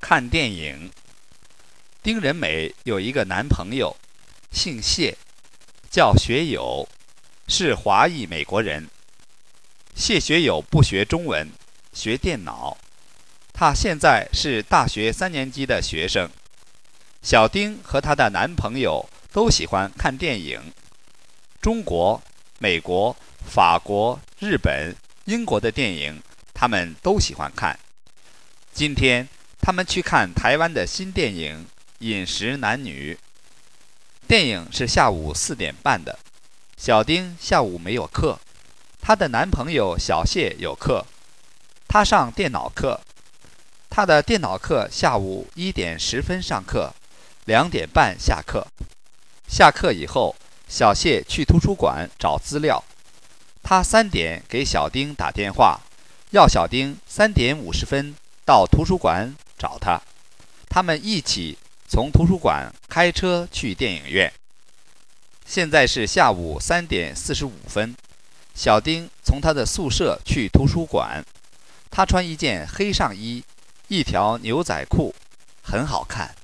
看电影。丁仁美有一个男朋友，姓谢，叫学友，是华裔美国人。谢学友不学中文，学电脑。他现在是大学3年级的学生。小丁和她的男朋友都喜欢看电影。中国、美国、法国、日本、英国的电影，他们都喜欢看。今天他们去看台湾的新电影《饮食男女》。电影是下午4点半的。小丁下午没有课，她的男朋友小谢有课，他上电脑课。他的电脑课下午1点10分上课，2点半下课。下课以后，小谢去图书馆找资料。他3点给小丁打电话，要小丁3点50分到图书馆找他。他们一起从图书馆开车去电影院。现在是下午3点45分，小丁从他的宿舍去图书馆。他穿一件黑上衣，一条牛仔裤，很好看。